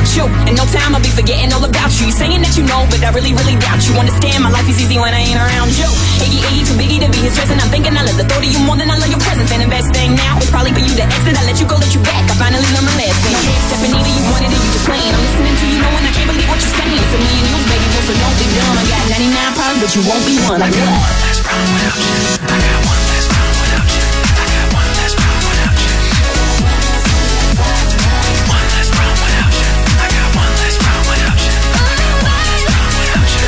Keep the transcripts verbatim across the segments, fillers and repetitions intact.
you. In no time I'll be forgetting all about you. You saying that you know, but I really, really doubt you. Understand my life is easy when I ain't around you. Iggy, Iggy, too biggy to be his dress, and I'm thinking I love the thought of you more than I love your presence. And the best thing now is probably for you to exit. I let you go, let you back. I finally learned my lesson. Stepping either you wanted it, you just playing. I'm listening to you knowing I can't believe what you're saying. It's a million news, baby, so don't be dumb. I got ninety-nine problems, but you won't be one. Like what? One less problem without you. I got one less problem without you. I got one less problem without you. One less problem without you. I got one less problem without you. I got one less problem without you.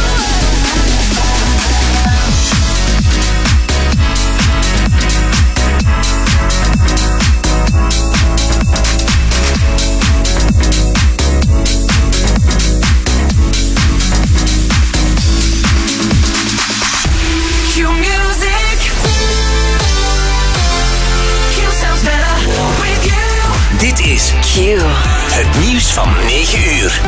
Dit is Q. Het nieuws van negen uur.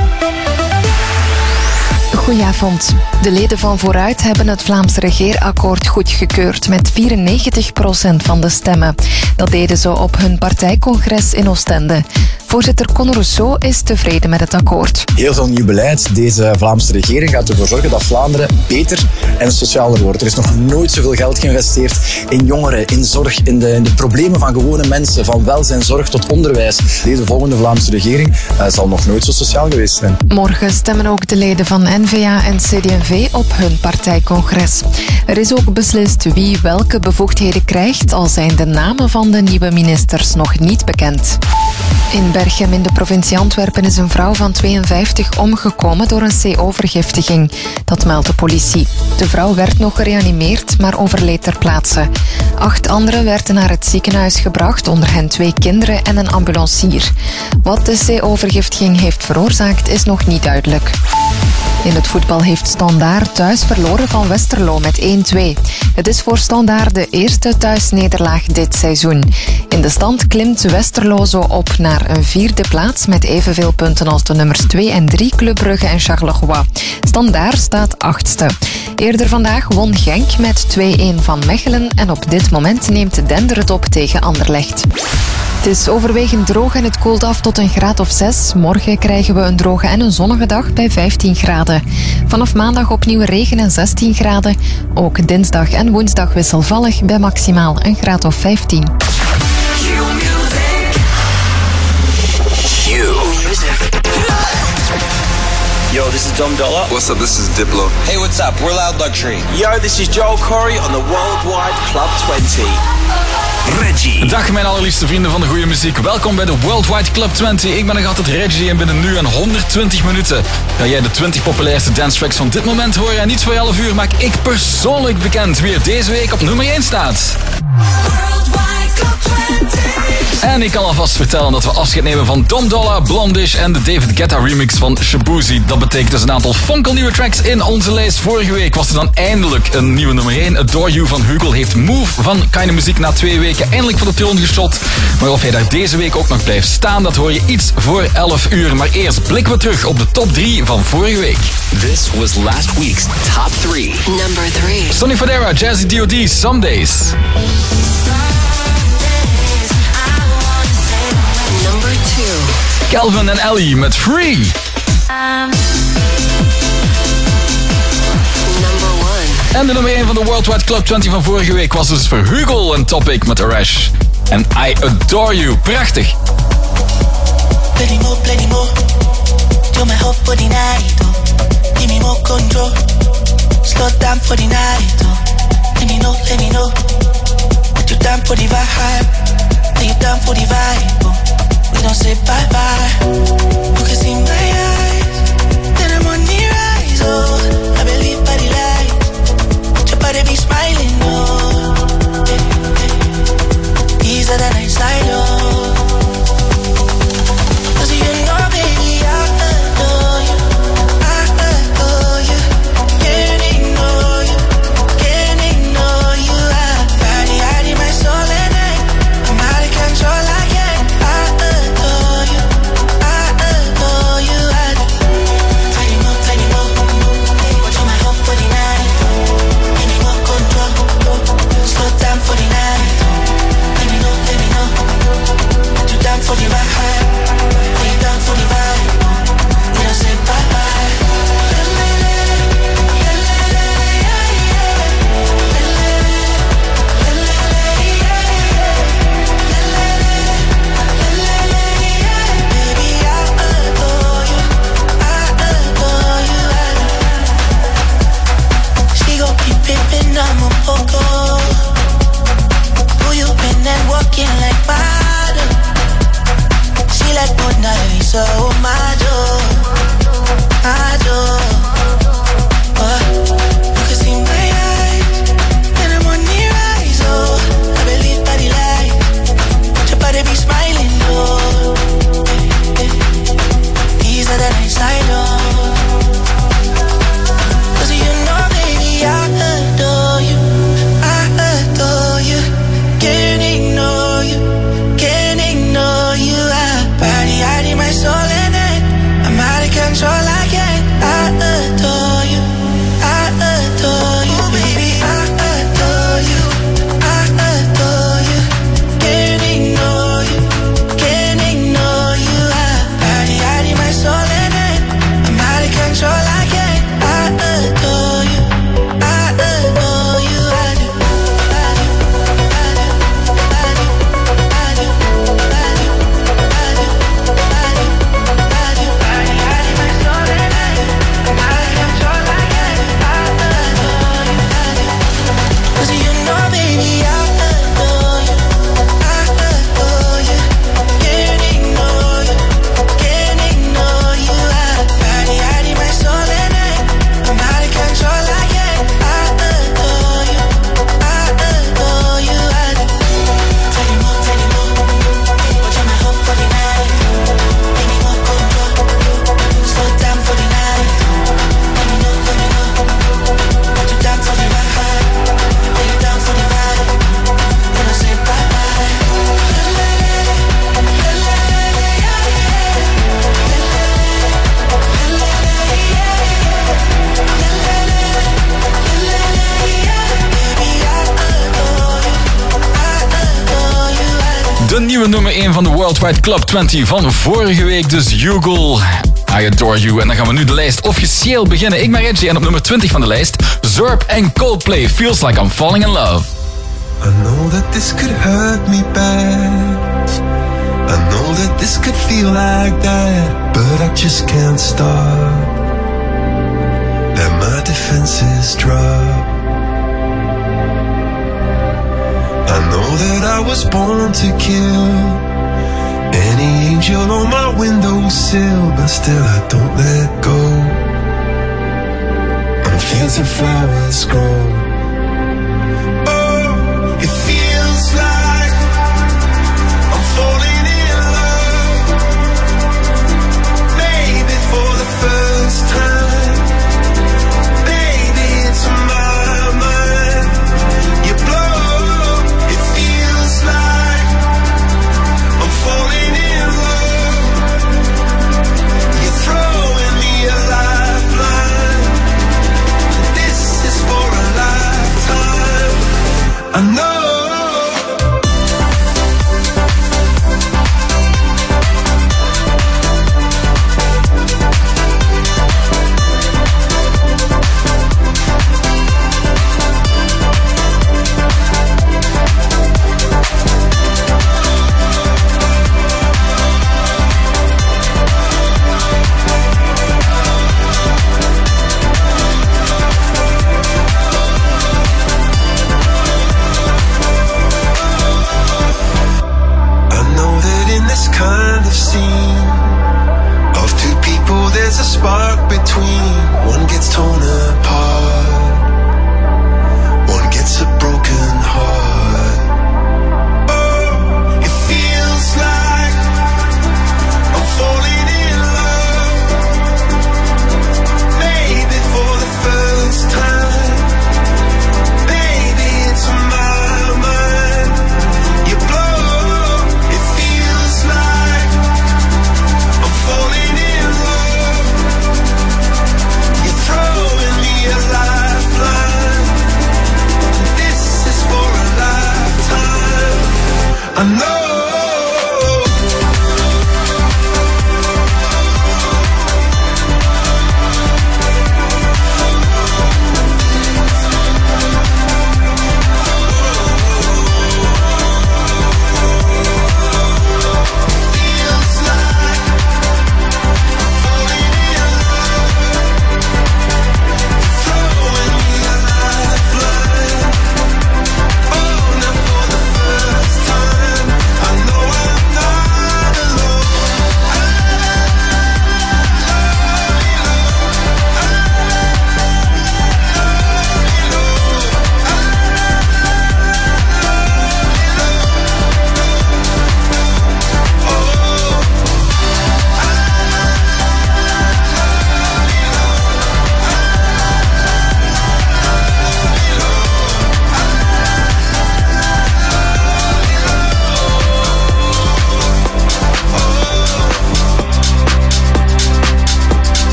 Goedenavond. De leden van Vooruit hebben het Vlaams regeerakkoord goedgekeurd met vierennegentig procent van de stemmen. Dat deden ze op hun partijcongres in Oostende. Voorzitter Conor Rousseau is tevreden met het akkoord. Heel veel nieuw beleid. Deze Vlaamse regering gaat ervoor zorgen dat Vlaanderen beter en socialer wordt. Er is nog nooit zoveel geld geïnvesteerd in jongeren, in zorg, in de, in de problemen van gewone mensen, van welzijn, zorg tot onderwijs. Deze volgende Vlaamse regering uh, zal nog nooit zo sociaal geweest zijn. Morgen stemmen ook de leden van N V A en C D en V op hun partijcongres. Er is ook beslist wie welke bevoegdheden krijgt, al zijn de namen van de nieuwe ministers nog niet bekend. In Berchem in de provincie Antwerpen is een vrouw van tweeënvijftig omgekomen door een C O-vergiftiging. Dat meldt de politie. De vrouw werd nog gereanimeerd, maar overleed ter plaatse. Acht anderen werden naar het ziekenhuis gebracht, onder hen twee kinderen en een ambulancier. Wat de C O-vergiftiging heeft veroorzaakt, is nog niet duidelijk. In het voetbal heeft Standaard thuis verloren van Westerlo met één twee. Het is voor Standaard de eerste thuisnederlaag dit seizoen. In de stand klimt Westerlo zo op naar een vierde plaats met evenveel punten als de nummers twee en drie Club Brugge en Charleroi. Standaard staat achtste. Eerder vandaag won Genk met twee-een van Mechelen en op dit moment neemt Dender het op tegen Anderlecht. Het is overwegend droog en het koelt af tot een graad of zes. Morgen krijgen we een droge en een zonnige dag bij vijftien graden. Vanaf maandag opnieuw regen en zestien graden. Ook dinsdag en woensdag wisselvallig bij maximaal een graad of vijftien. Yo, this is Dom Dollar. What's up, this is Diplo. Hey, what's up? We're Loud Luxury. Yo, this is Joel Corey on the Worldwide Club twintig. Reggie. Dag mijn allerliefste vrienden van de goede muziek. Welkom bij de Worldwide Club twintig. Ik ben nog altijd Reggie en binnen nu en honderdtwintig minuten ga jij de twintig populairste dance tracks van dit moment horen. En niet voor elf uur maak ik persoonlijk bekend wie er deze week op nummer één staat. Worldwide Club twintig. En ik kan alvast vertellen dat we afscheid nemen van Dom Dolla, Blondish en de David Guetta remix van Shabuzi. Dat betekent dus een aantal fonkelnieuwe tracks in onze lijst. Vorige week was er dan eindelijk een nieuwe nummer één. Adore You van Hugo heeft Move van Keine Muziek na twee weken eindelijk voor de troon geschot. Maar of hij daar deze week ook nog blijft staan, dat hoor je iets voor elf uur. Maar eerst blikken we terug op de top drie van vorige week. This was last week's top three. Number three. Sonny Fodera, Jazzy D O D, Some Days. Number two. Calvin en Ellie met Free. Um, number one. En de nummer één van de Worldwide Club twintig van vorige week was dus voor Hugo een Topic met Arash. En I Adore You. Prachtig. Plenty more, plenty more. You're my hope for the night. Oh. Give me more control. Slow down for the night. Oh. Let me know, let me know. That you down for the vibe. That you down for the vibe. Oh. We don't say bye bye. You can see my eyes. Then I'm on the rise. Oh, I believe by the light. Your body be smiling. Oh, hey, hey. Easier than I slide. Oh. Cause you know, baby, I adore you. I adore you. Can't ignore you. Can't ignore you. I body, I need my soul and I. I'm out of control, I can't. I adore you. I adore you. I tiny more, tiny more. Watch on my hope for the night. Give me more control. Slow down for the night. Let me know, let me know. control, I can't. I adore you, I adore you, baby. I adore you, I adore you. Can't ignore you, can't ignore you. I, body, body, my soul and it. I'm out of control, I can't. I adore you, I adore you. I do, I do, I do, I do, I do, I do, I do, I do, I do. Body, body, my soul and it. I'm out of control, I can't. I adore you, I do. 'Cause you know, baby, I adore you, I adore you. Can't ignore you, can't ignore you. I, body, body, my soul and it. I'm out of control, I can't. I adore you, I adore you, I do. Tell me more, tell me more. Watch out my hope for the night. Give me more control. Slow down for the night. Let me know, let me know. Put you down for the ride. Lay you down for the ride. Then I say bye bye. La la la, la la la, yeah yeah. La la la, la la la, yeah yeah. La la la, la la la, yeah. Baby, I adore you, I adore you, I do. De nieuwe nummer één van de Worldwide Club twintig van vorige week, dus Yugal, I Adore You. En dan gaan we nu de lijst officieel beginnen. Ik ben Reggie en op nummer twintig van de lijst Zorb en Coldplay, Feels Like I'm Falling in Love. I know that this could hurt me bad. I know that this could feel like that, but I just can't stop. Let my defenses drop. I know that I was born to kill any angel on my windowsill, but still I don't let go. On fields of flowers grow. Oh, it feels like I'm falling in love. Maybe for the first time. Baby, it's my mind. You blow. It feels like I'm falling in love. You're throwing me a lifeline. This is for a lifetime. I know. Kind of scene of two people, there's a spark between. One gets torn apart, one gets a broken heart. Oh, it feels like I'm falling in love. Maybe for the first time. Baby, it's my mind. You blow. It feels like I'm falling in love. You're throwing me a lie.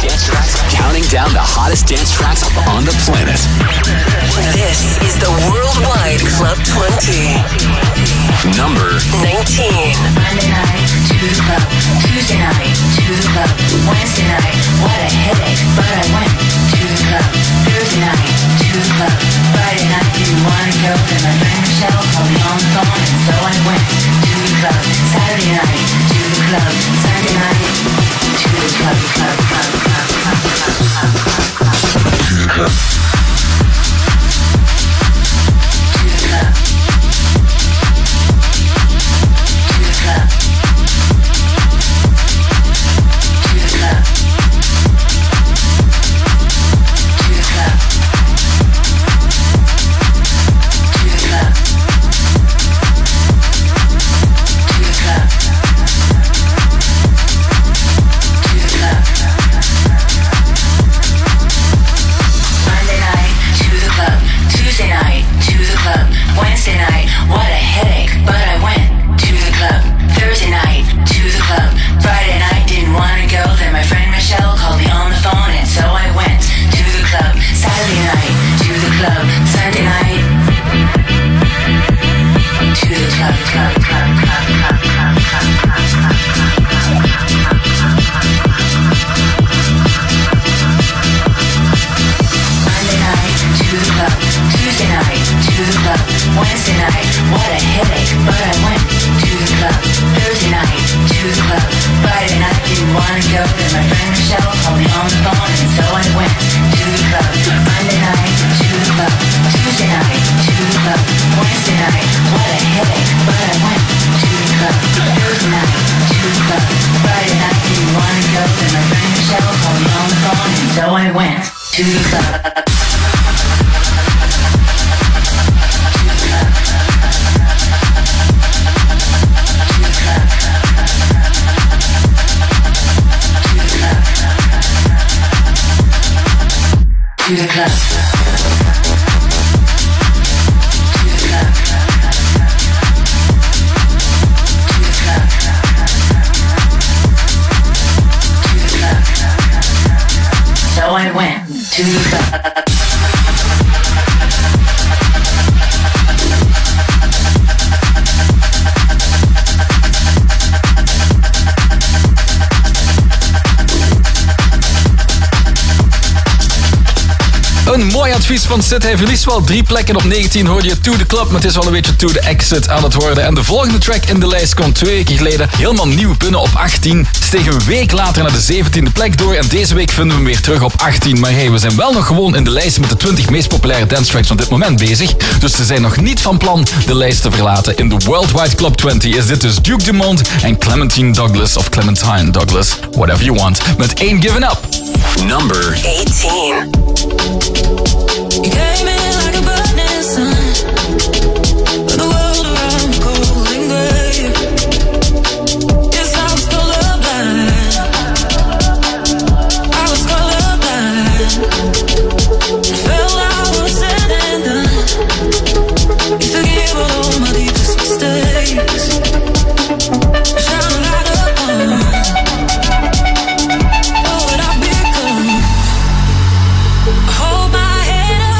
dance tracks, counting down the hottest dance tracks on the planet. This is the Worldwide Club twenty. Number nineteen. Monday night to the club, Tuesday night to the club, Wednesday night, what a headache, but I went to the club, Thursday night to the club, Friday night didn't wanna go, then my friend Michelle called me on the phone, and so I went to the club, Saturday night to the club, Sunday night to the club, club, club, club, club, club, club, club, club, to the club. Een mooi advies van Sid. Hij verliest wel drie plekken. Op negentien hoorde je To The Club, maar het is wel een beetje To The Exit aan het worden. En de volgende track in de lijst kwam twee weken geleden helemaal nieuw binnen op achttien. Steeg een week later naar de zeventiende plek door. En deze week vinden we hem weer terug op achttien. Maar hey, we zijn wel nog gewoon in de lijst met de twintig meest populaire dance tracks van dit moment bezig. Dus ze zijn nog niet van plan de lijst te verlaten. In de Worldwide Club twintig is dit dus Duke Dumont en Clementine Douglas of Clementine Douglas, whatever you want, met Ain't Giving Up. Number eighteen. You came in like a burning sun, but the world around was cold and grey. Yes, I was colorblind. I was colorblind. It felt like I was said and done. You forgive all my deepest mistakes. Shine a light upon all that I've become. Hold my head up.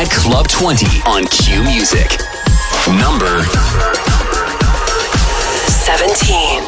Worldwide Club twenty on Q Music. Number seventeen.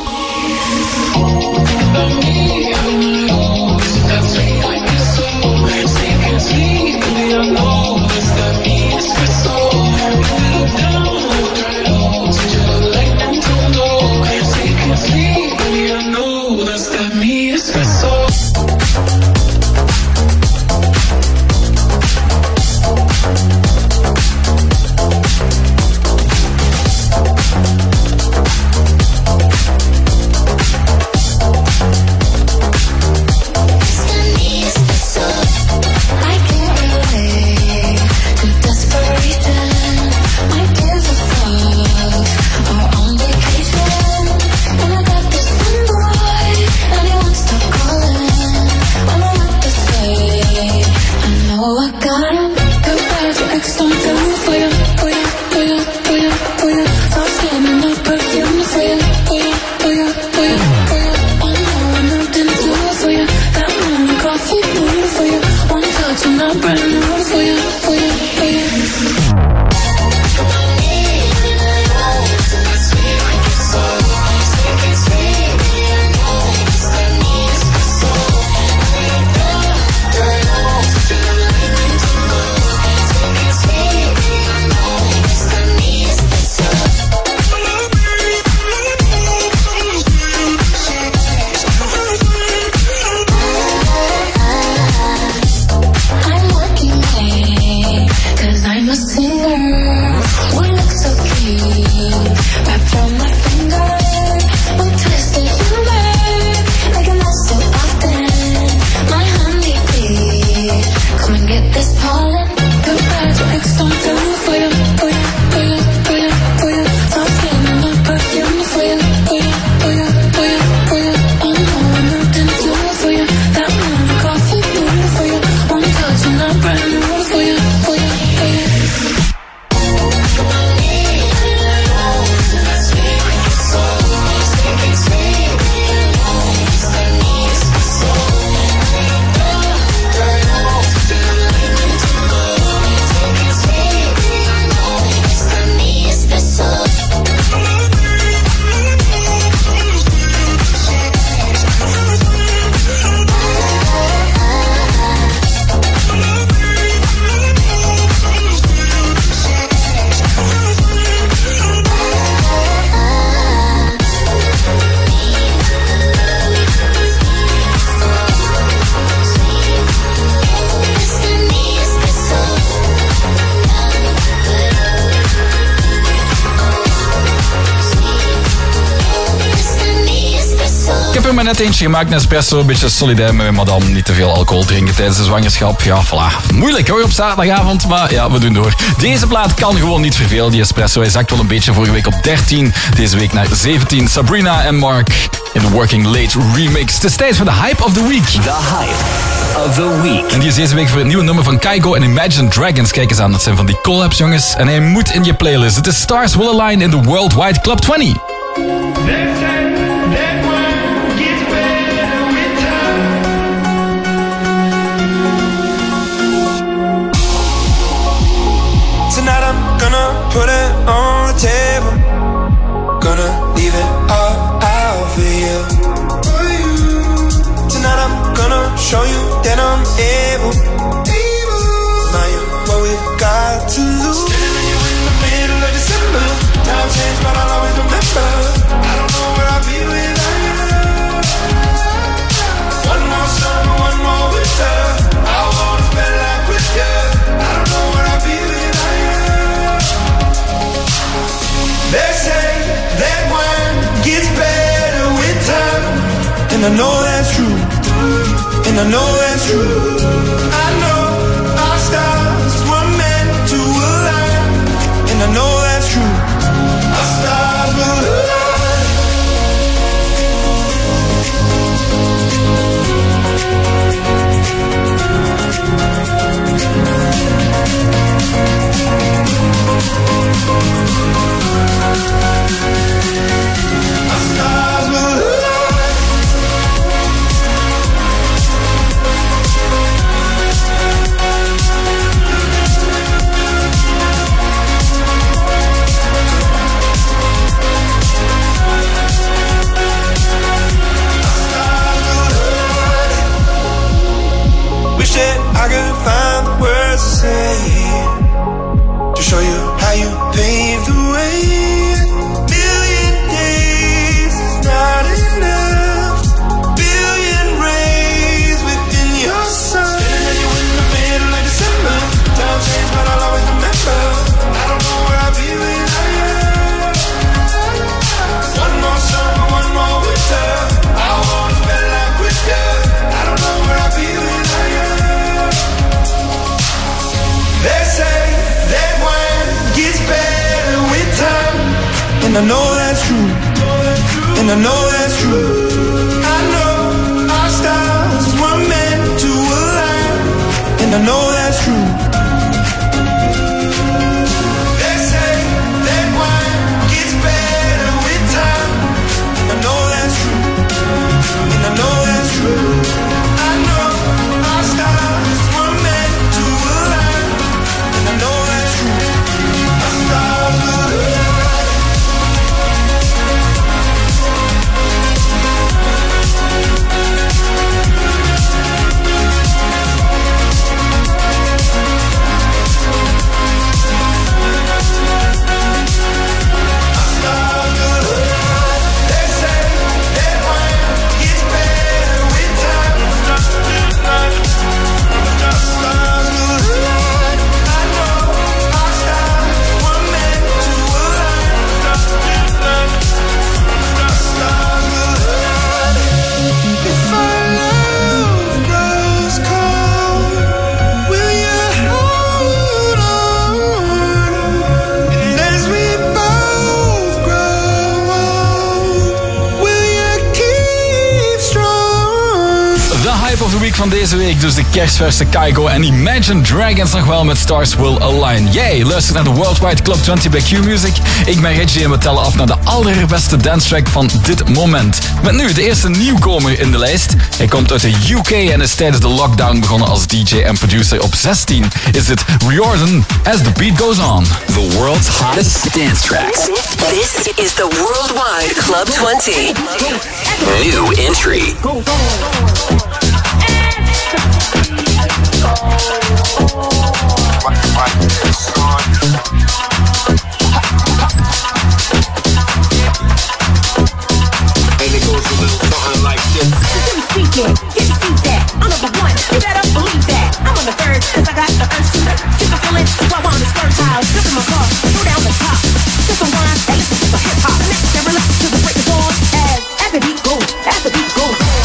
Net eentje gemaakt, Nespresso, een beetje solidair met mijn madame. Niet te veel alcohol drinken tijdens de zwangerschap. Ja, voilà. Moeilijk hoor op zaterdagavond, maar ja, we doen door. Deze plaat kan gewoon niet vervelen, die Espresso. Hij zakt wel een beetje, vorige week op dertien. Deze week naar zeventien. Sabrina en Mark in de Working Late remix. Het is tijd voor de Hype of the Week. The Hype of the Week. En die is deze week voor het nieuwe nummer van Kygo en Imagine Dragons. Kijk eens aan, dat zijn van die collabs, jongens. En hij moet in je playlist. Het is Stars Will Align in de Worldwide Club twintig. Put it on the table. Gonna leave it all out for you. Tonight I'm gonna show you that I'm able. Now you're what we got to lose. Standing on you in the middle of December. Time change, but I'll always remember. I don't know where I'll be without you. One more summer, one more winter. I wanna spend life with you. I don't know where I'll be without you. They say that wine gets better with time, and I know that's true, and I know that's true. I know our stars were meant to align, and I know that's true. Our stars will align. Our stars will align. and I know that's true, and I know that's true. I know our stars were meant to align, and I know that's true. They say that wine gets better with time, and I know that's true, and I know that's true. I know our stars were meant to align, and I know that's true. Our stars will align. Of de week van deze week, dus de kerstverse Kygo en Imagine Dragons nog wel met Stars Will Align. Yay, luister naar de Worldwide Club twintig bij Q-Music. Ik ben Reggie en we tellen af naar de allerbeste dance track van dit moment. Met nu de eerste nieuwkomer in de lijst. Hij komt uit de U K en is tijdens de lockdown begonnen als D J en producer. Op zestien is dit Riordan, As the Beat Goes On. The world's hottest dance tracks. This is the Worldwide Club twenty. New entry. And it goes a little something like this. Speaking, can you see that? I'm number one, you better believe that. I'm on the third, cause I got the earth to you can feel it, so I want to splurge out. Jump in my car, go down the top. Sip some wine, and listen to some hip hop. And never listen to the break of dawn. As, as the beat goes, as the beat goes on.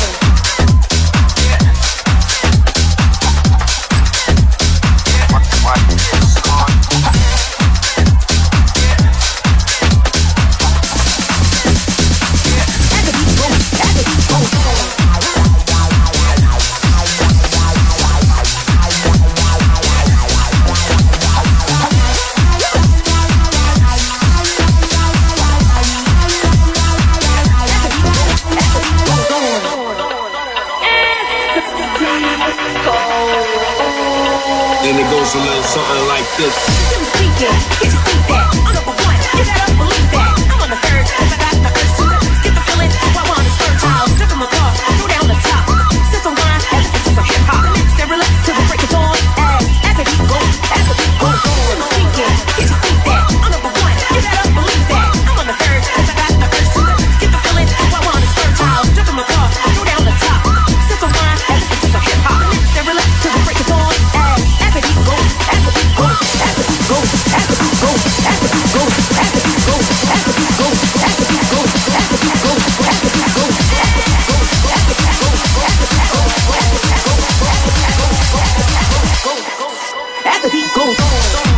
And it goes a little something like this. Speaking, can you see that? I'm number one, you better believe that. I'm on the third, cause I got the earth to get the feeling, so I want to splurge out. Jump in my car, go down the top. Sip some wine, and listen to some hip hop. And never relax till the break of dawn. As, as the beat goes, as the beat goes on. Speaking, can you see that? I'm number one, you better believe that. I'm on the third, cause I got the earth to get the feeling, so I want to splurge out. Jump in my car, go down the top. Sip some wine, and listen to some hip hop. And never relax till the break of dawn. As, as the beat goes, as the beat goes, as the beat goes, as the beat goes, as the beat goes, as the beat goes, as the beat goes, as the beat goes, as the beat goes, as the beat goes, as the beat goes on.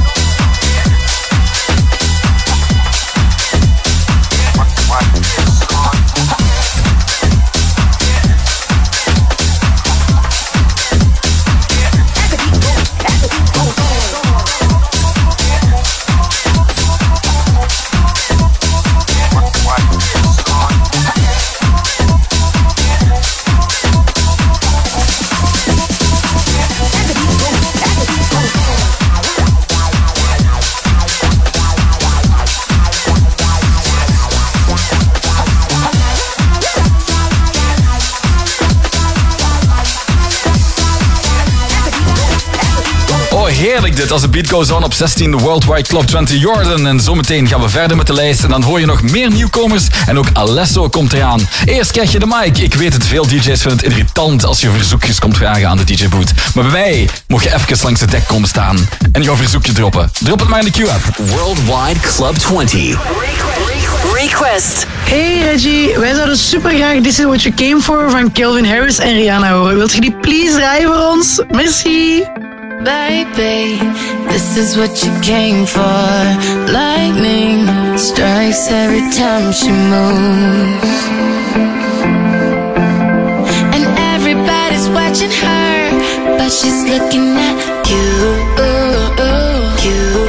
Heerlijk dit, als de beat goes on op zestien, de Worldwide Club twintig Jordan. En zometeen gaan we verder met de lijst en dan hoor je nog meer nieuwkomers en ook Alesso komt eraan. Eerst krijg je de mic. Ik weet het, veel D J's vinden het irritant als je verzoekjes komt vragen aan de D J-boot. Maar bij mij mocht je even langs het dek komen staan en jouw verzoekje droppen. Drop het maar in de Q-app. Worldwide Club twintig. Request. Hey Reggie, wij zouden super graag This Is What You Came For van Calvin Harris en Rihanna horen. Wilt je die please draaien voor ons? Merci. Baby, this is what you came for. Lightning strikes every time she moves, and everybody's watching her, but she's looking at you, you, you.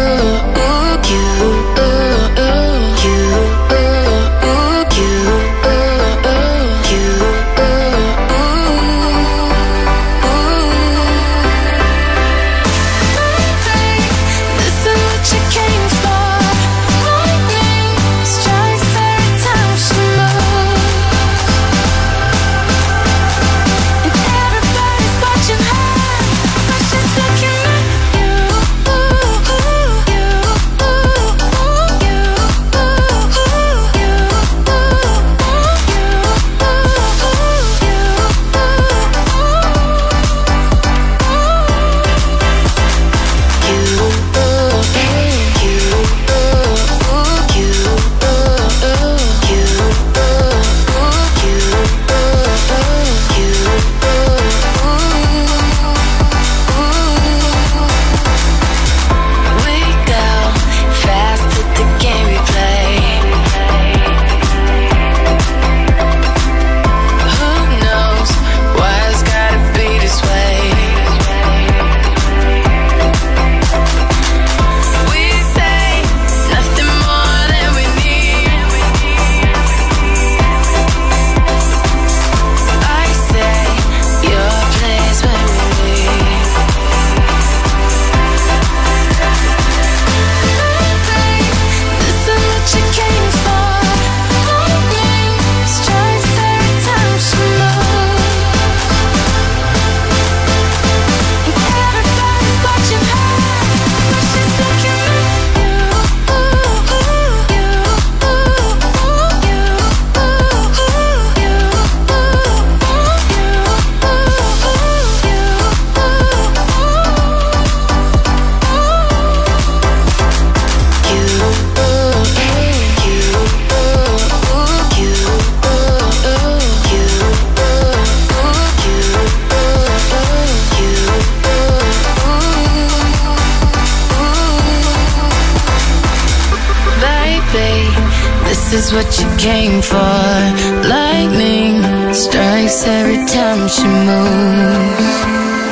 This is what you came for. Lightning strikes every time she moves.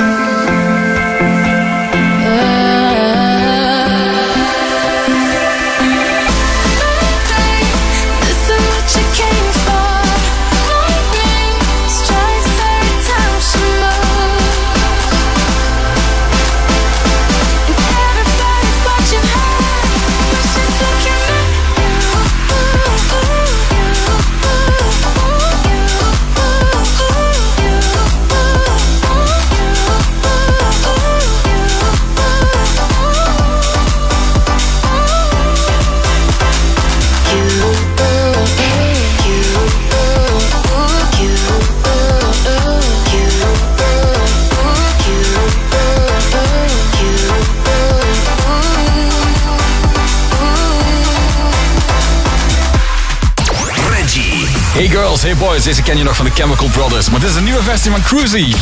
Hey girls, hey boys, deze ken je nog van de Chemical Brothers, maar dit is een nieuwe versie van Cruzy.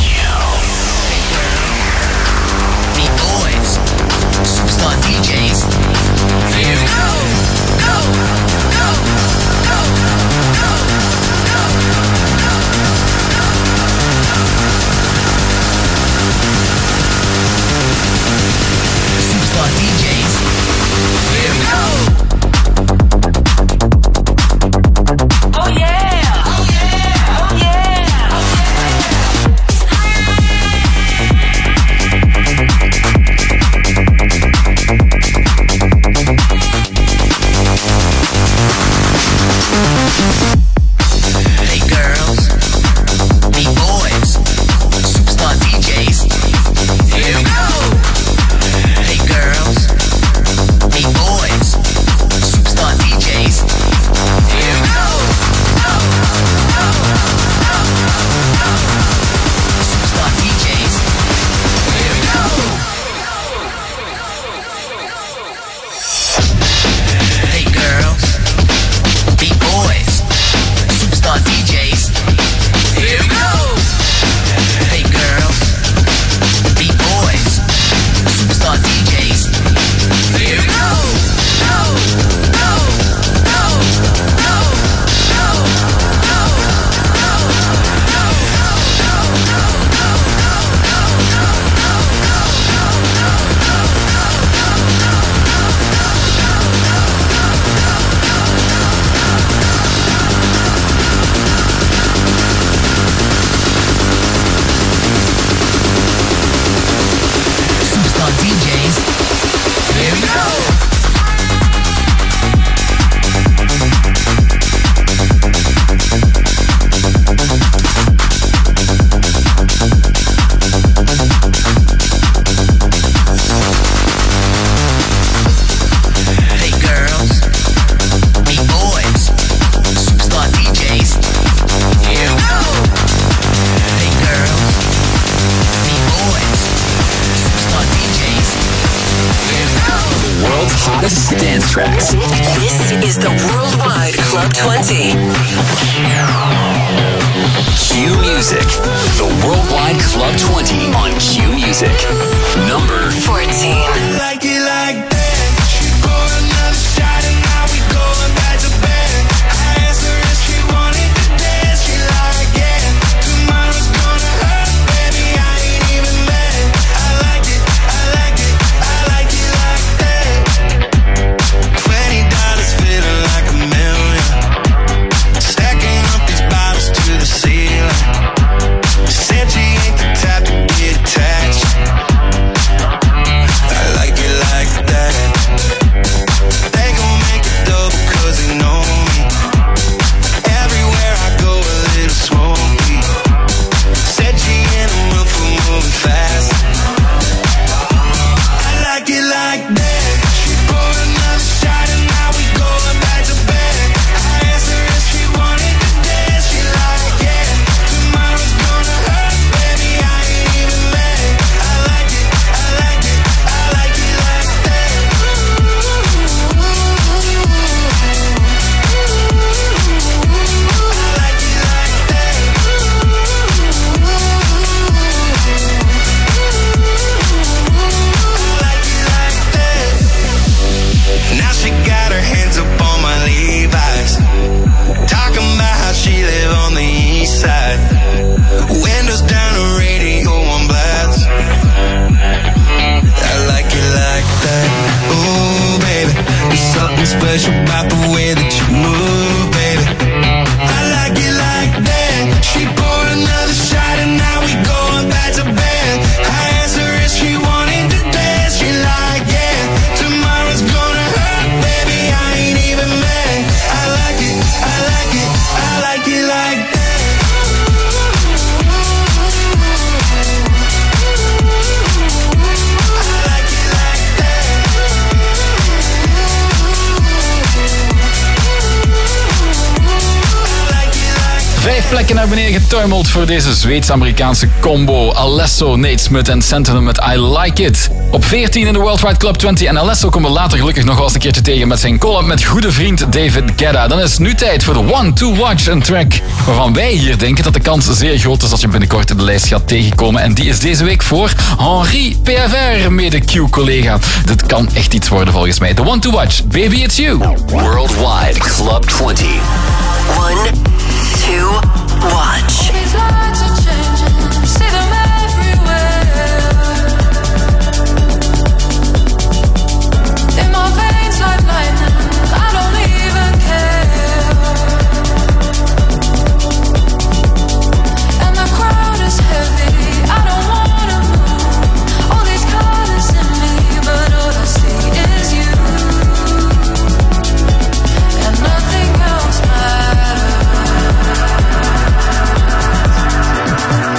Hey boys, superstar D J's. Here we go, go, go, go, go, go, go, go. Superstar D J's. Here we go. Oh yeah! Oh yeah! Oh yeah! hottest dance tracks. This is the Worldwide Club twenty. Q Music. The Worldwide Club twenty on Q Music. Number fourteen. Like it like that. She poured another shot and now we going back to bed. I asked her if she wanted to dance. She like, yeah. Tomorrow's gonna hurt, baby. I ain't even mad. I like it, I like it, I like it like that. Twenty dollars feeling like a million. Stacking up these bottles to the ceiling. Said she ain't the type to get attached. I like it like that. They gon' make it double cause they know me. Everywhere I go a little smoky. Said she in the mood for moving fast. I like it like that. She poured another shot and now we going back to bed. I asked her if she wanted to dance. She like, yeah. Tomorrow's gonna hurt, baby. I ain't even mad. I like it, I like it, I like it like that. I like it like that. I like it like that. Now she got her hands up on my Levi's, talking about how she live on the east side. Windows down, the radio on blast. I like it like that. Ooh, baby, there's something special about the way that you move, baby. I like it like that. She poured another shot and now we going back to bed. I asked her if she wanted to dance. She like, yeah. Tomorrow's gonna hurt, baby. I ain't even mad. I like it, I like it, I like it like that. Vijf plekken naar beneden getuimeld voor deze Zweeds-Amerikaanse combo. Alesso, Nate Smith en Sentinel met I Like It. Op veertien in de Worldwide Club twintig. En Alesso komen we later gelukkig nog wel eens een keertje tegen met zijn collab met goede vriend David Guetta. Dan is het nu tijd voor de One to Watch, een track waarvan wij hier denken dat de kans zeer groot is dat je binnenkort in de lijst gaat tegenkomen. En die is deze week voor Henri P F R, mede Q-collega. Dit kan echt iets worden volgens mij. The One to Watch, Baby It's You. Worldwide Club twenty. One to watch. These lights are changing, see them everywhere. In my veins like lightning, I don't even care. And the crowd is heavy, I don't wanna move. All these colors in me, but all I see is you. And nothing else matters.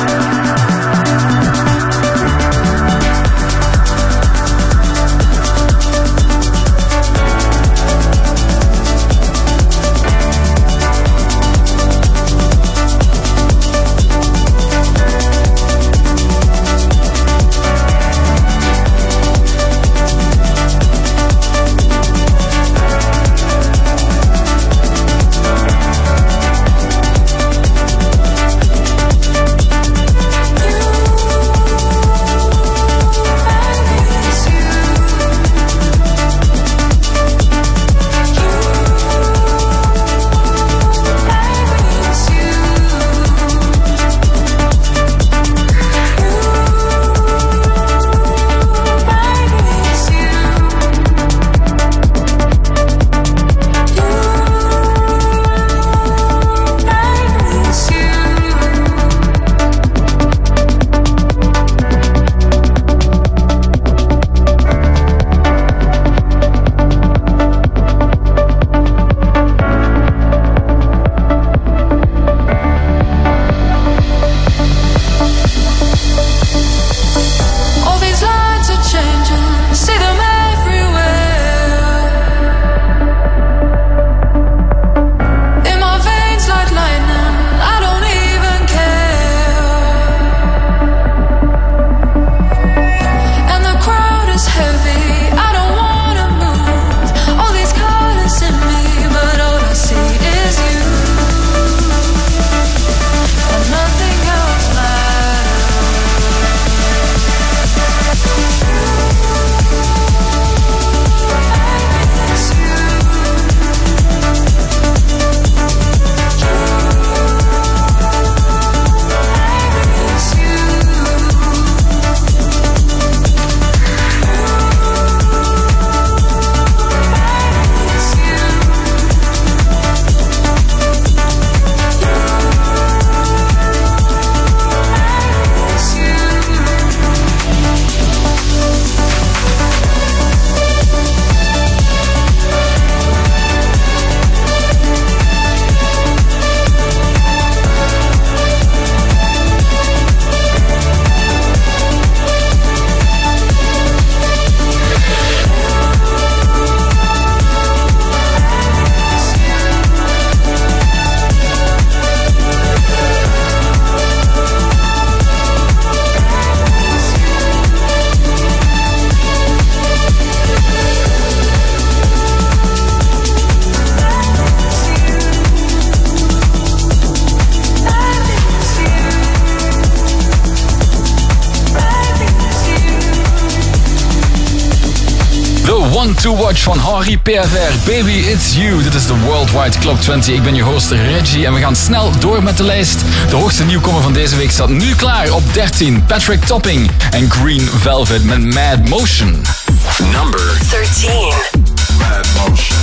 One to Watch van Henri P F R. Baby, it's you. Dit is de Worldwide Club twintig. Ik ben je host Reggie en we gaan snel door met de lijst. De hoogste nieuwkomer van deze week staat nu klaar op dertien. Patrick Topping en Green Velvet met Mad Motion. Number thirteen. Mad Motion.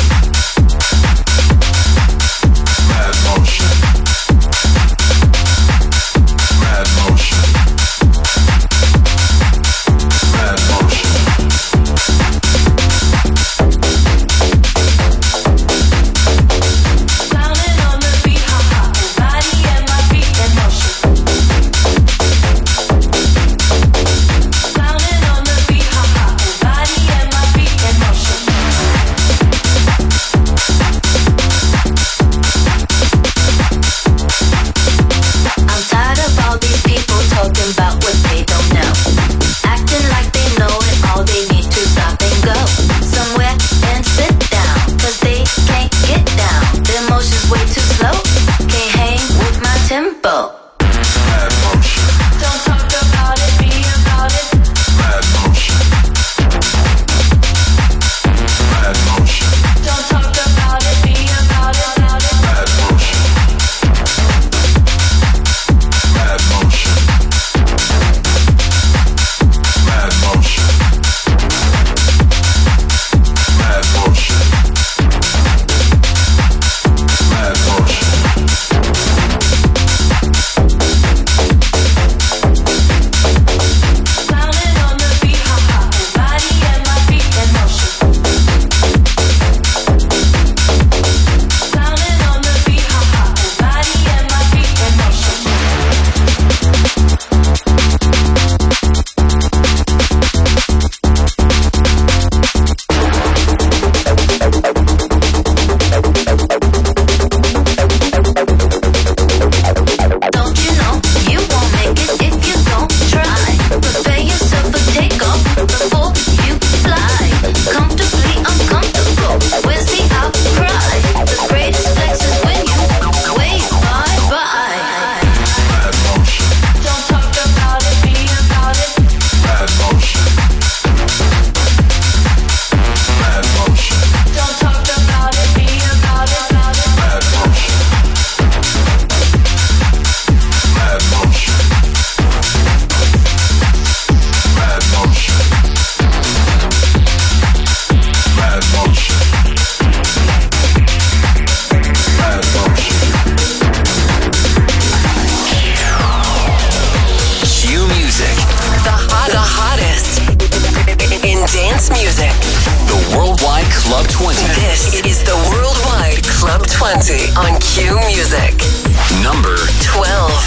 Mad Motion. Mad Motion. Mad Motion. Clowning on the beat, ha ha, and body and my feet in motion. Clowning on the beat, ha ha, and body and my feet in motion. I'm tired of all these people talking about what they don't know. Acting like they know it, all they need to stop and go somewhere and sit down, cause they can't get down. Their motion's way too slow, can't hang with my tempo. Mad Motion. Don't talk about it, be about it. Mad Motion. Mad Motion. Don't talk about it, be about it, about it. Mad Motion. Mad Motion. Mad Motion. Mad Motion. Mad Motion. Clowning on the beat, ha ha, and body and my feet in motion. Clowning on the beat, ha ha, and body and my feet in motion. Don't you know you won't make it if you don't try? Prepare yourself for takeoff before you fly. Comfortably uncomfortable, where's the outcry? The greatest flex is when you wave bye bye. Mad Motion. Don't talk about it, be about it. Mad Motion. Mad Motion. Don't talk about it, be about it, about it. Mad Motion. Mad Motion. Mad Motion. Mad Motion. Mad Motion. Q Music. The, hot, the hottest in dance music. The Worldwide Club twenty. This is the Worldwide Club twenty on Q Music. Number twelve.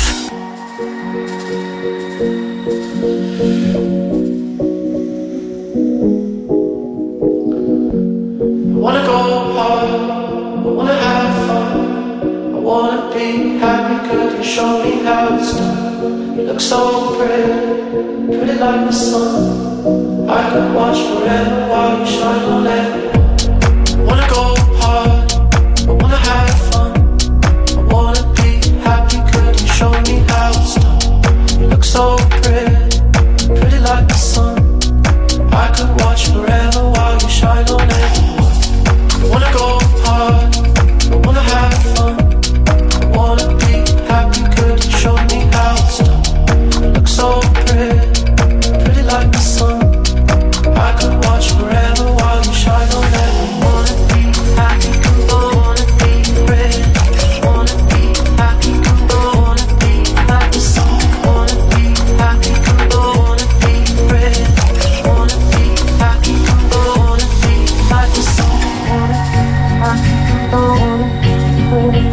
I wanna go hard, I wanna have fun, I wanna be happy, could you show me how it's done? You look so pretty, pretty like the sun. I could watch forever while you shine on everyone. I wanna go hard, I wanna have fun, I wanna be happy, could you show me how it's done? You look so pretty, pretty like the sun. I could watch forever while you shine on everyone. I wanna go hard, I wanna have fun, I wanna be happy, could you show me how it's done? You look so pretty, pretty like the sun. I could watch forever while you shine on everyone. Wanna be happy, I wanna be pretty, wanna be happy, I wanna be like the sun. Wanna be happy, I wanna be pretty, wanna be happy, I wanna be like the sun. Wanna be happy, I wanna be pretty,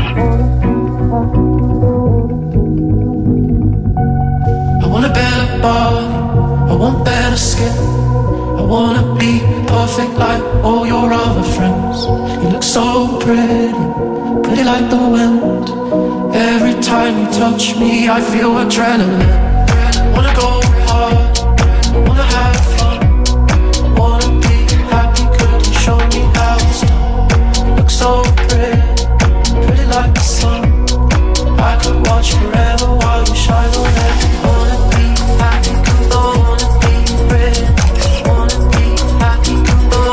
I want a better body, I want better skin. I wanna be perfect like all your other friends. You look so pretty, pretty like the wind. Every time you touch me, I feel adrenaline. I wanna go hard, I wanna have fun, I wanna be happy, could you show me how it's done? You look so pretty, pretty like the sun. I could watch forever while you shine on everyone. Wanna be happy, I wanna be pretty, wanna be happy, I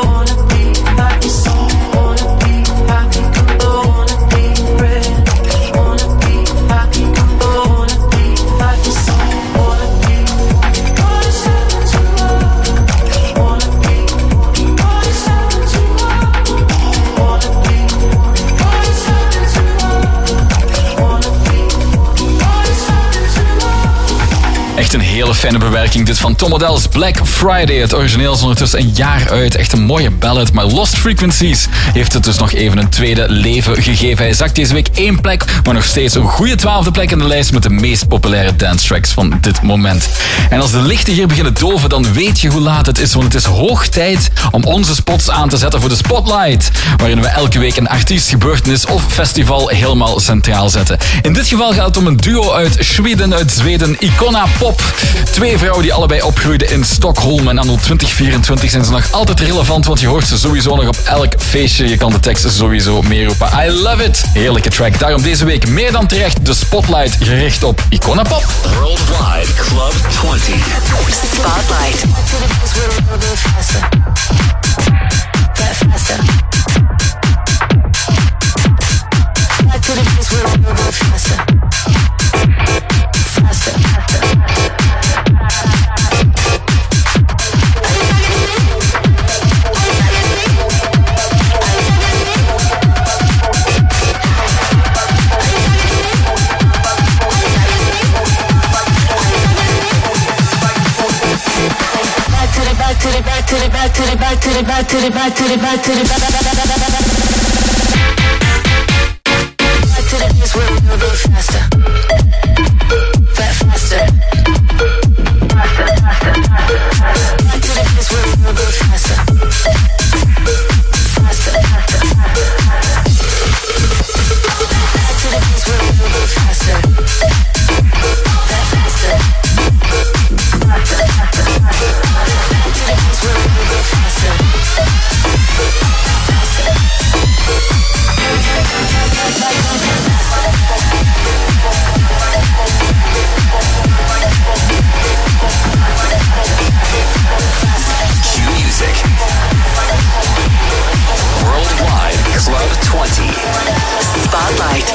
fijne bewerking dit van Tom Odell's Black Friday. Het origineel is ondertussen een jaar uit. Echt een mooie ballad, maar Lost Frequencies heeft het dus nog even een tweede leven gegeven. Hij zakt deze week één plek, maar nog steeds een goede twaalfde plek in de lijst met de meest populaire dance tracks van dit moment. En als de lichten hier beginnen doven, dan weet je hoe laat het is, want het is hoog tijd om onze spots aan te zetten voor de Spotlight, waarin we elke week een artiest, gebeurtenis of festival helemaal centraal zetten. In dit geval gaat het om een duo uit Zweden, uit Zweden, Icona Pop. Twee vrouwen die allebei opgroeiden in Stockholm en anno twintig vierentwintig zijn ze nog altijd relevant, want je hoort ze sowieso nog op elk feestje. Je kan de teksten sowieso meeroepen. I love it. Heerlijke track. Daarom deze week meer dan terecht de Spotlight gericht op Icona Pop. Worldwide Club twintig. Spotlight. To the back, to the back, to the back, to the back, to the back, to the back, back to the place where we go faster, back faster, faster, faster, back to the place where we go faster, faster, faster, back to the place where we go faster, back faster, faster, faster. Q-Music. Worldwide Club twenty. Spotlight.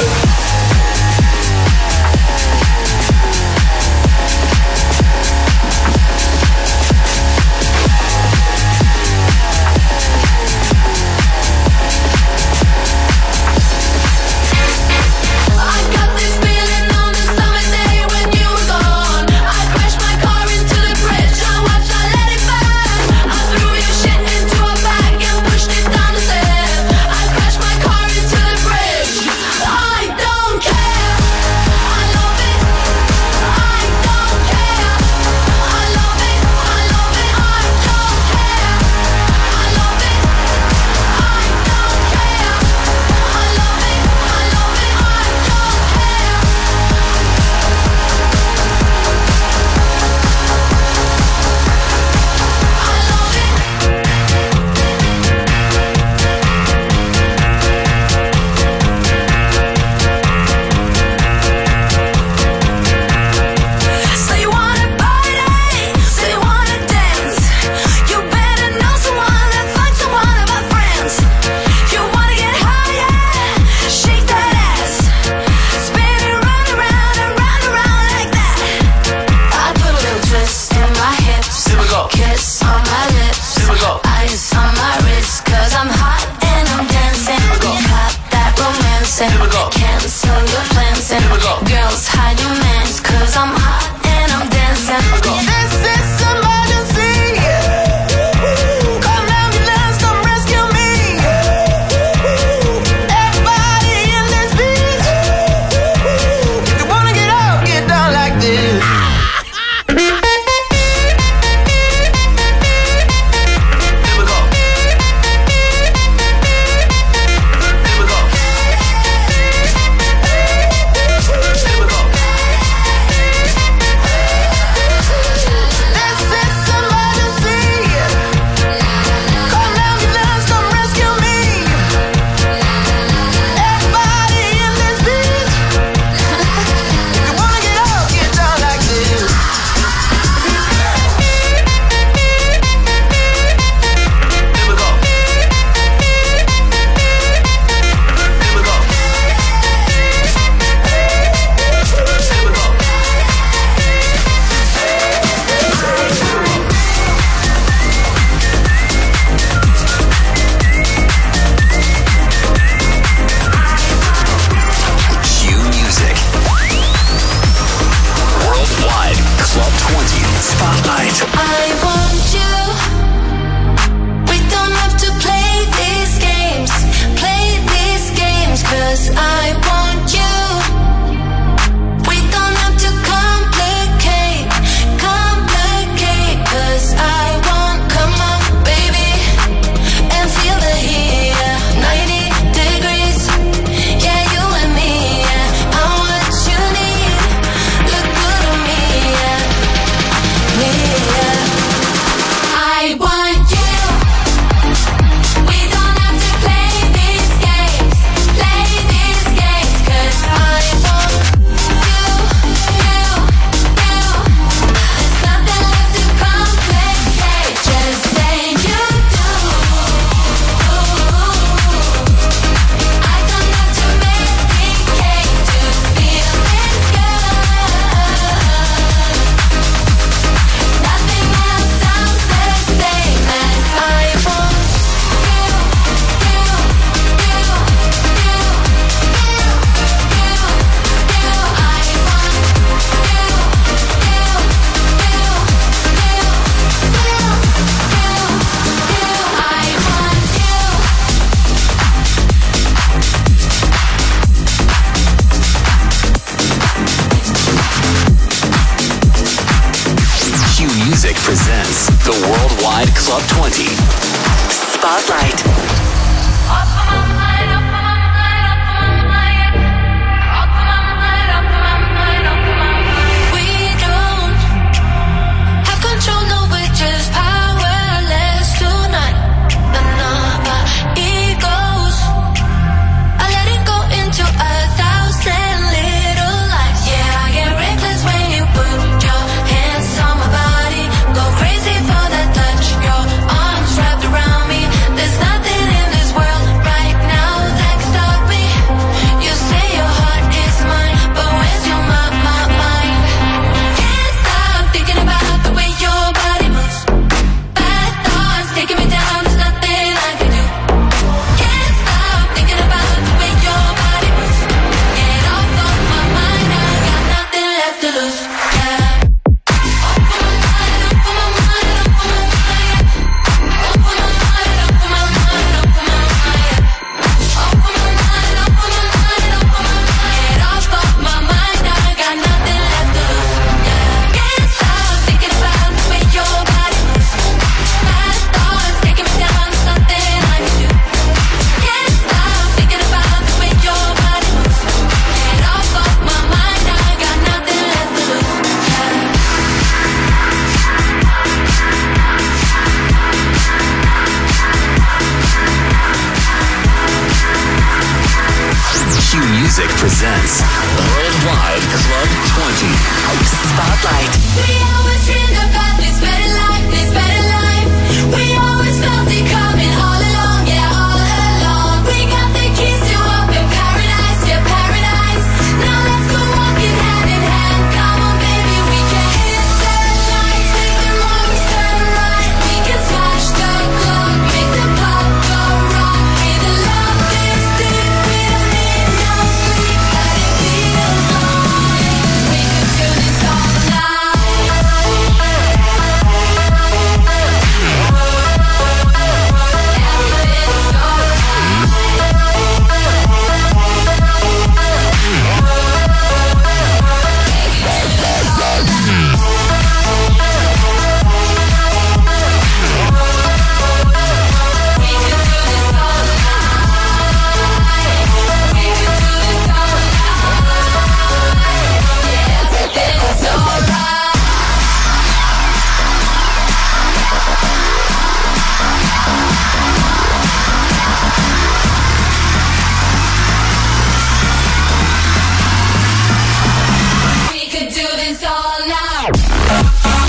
Club twenty. Spotlight. There's nothing in this world right now that can stop me. You say your heart is mine, but where's your mi- mi- mind? Can't stop thinking about the way your body moves. Bad thoughts taking me down, there's nothing I can do. Can't stop thinking about the way your body moves. Get off of my mind, I got nothing left to lose. Yeah. Q Music presents Worldwide Club twenty. Spotlight. We always dreamed about this better life, this better life. We always felt it coming all along, yeah, all along. We got the keys to open paradise, yeah, paradise. Now let's go walking hand in hand. Come on, baby, we can hit the lights, make the wrongs turn right. We can smash the clock, make the pop go rock. With the love this deep, we don't need no sleep, but it feels like we could do this all night. We could do this all now.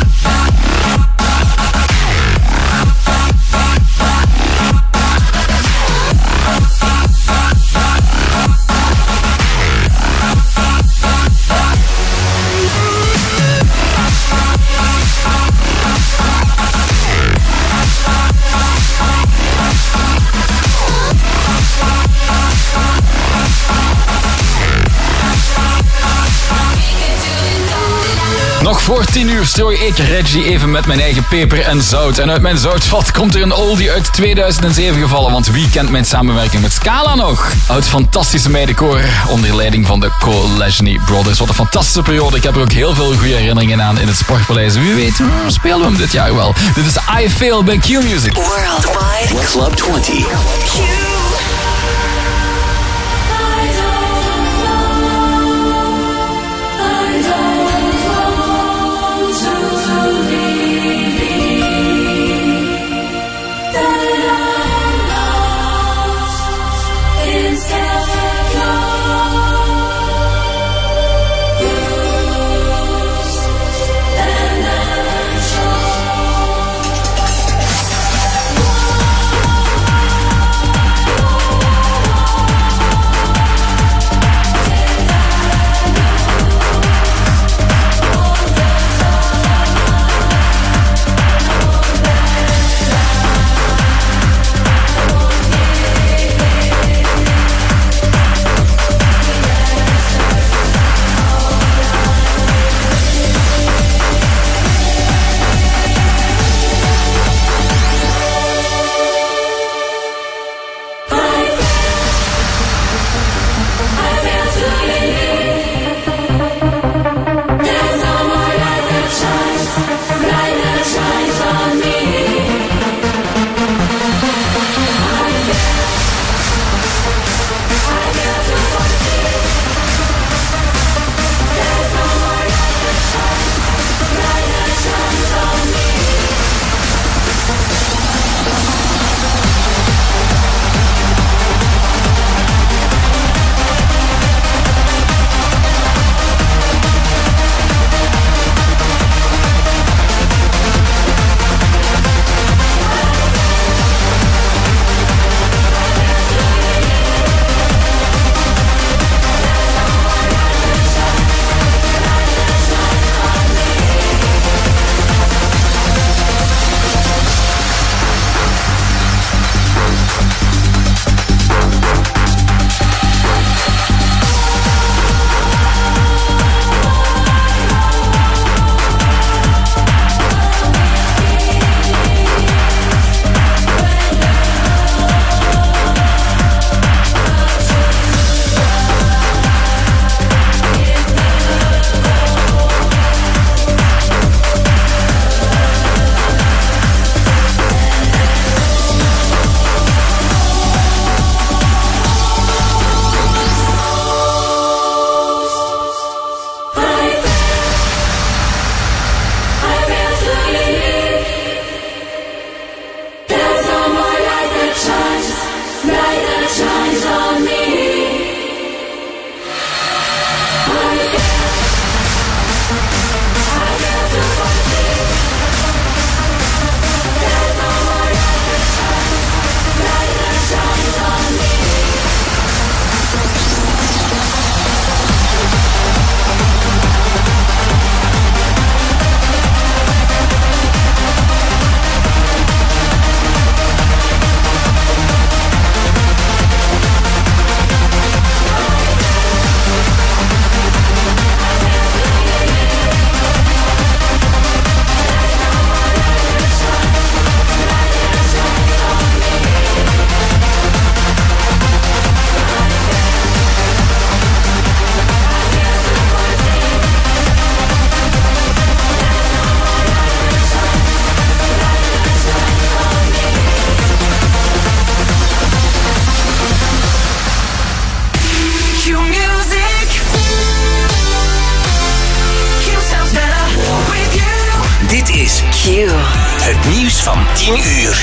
Nog voor tien uur stooi ik Reggie even met mijn eigen peper en zout. En uit mijn zoutvat komt er een oldie uit tweeduizend zeven gevallen. Want wie kent mijn samenwerking met Scala nog? Uit fantastische meidenkoor onder leiding van de Kolesny Brothers. Wat een fantastische periode. Ik heb er ook heel veel goede herinneringen aan in het Sportpaleis. Wie weet, spelen we hem dit jaar wel. Dit is I Fail bij Q Music. Worldwide Club twenty. Inside Nieuws van tien uur.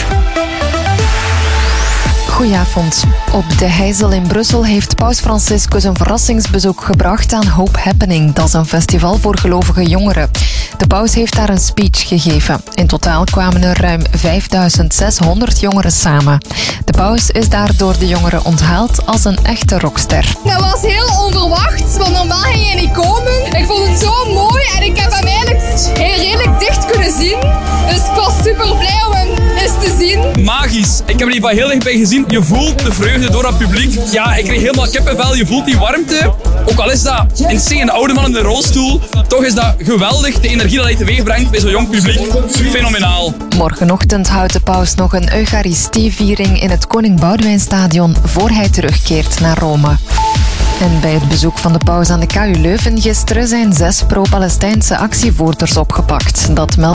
Goedenavond. Op de Heizel in Brussel heeft Paus Franciscus een verrassingsbezoek gebracht aan Hope Happening. Dat is een festival voor gelovige jongeren. De paus heeft daar een speech gegeven. In totaal kwamen er ruim vijfduizend zeshonderd jongeren samen. De paus is daar door de jongeren onthaald als een echte rockster. Dat was heel onverwacht, want normaal ging je niet komen. Ik vond het zo mooi en ik heb hem eigenlijk heel redelijk dicht kunnen zien. Dus ik was super blij om hem eens te zien. Magisch. Ik heb er van heel dichtbij gezien. Je voelt de vreugde door het publiek. Ja, ik kreeg helemaal kippenvel. Je voelt die warmte. Ook al is dat in C een oude man in de rolstoel, toch is dat geweldig. De energie dat hij teweeg brengt bij zo'n jong publiek. Fenomenaal. Morgenochtend houdt de paus nog een Eucharistieviering in het Koning Boudewijnstadion voor hij terugkeert naar Rome. En bij het bezoek van de paus aan de K U Leuven gisteren zijn zes pro-Palestijnse actievoerders opgepakt. Dat meldt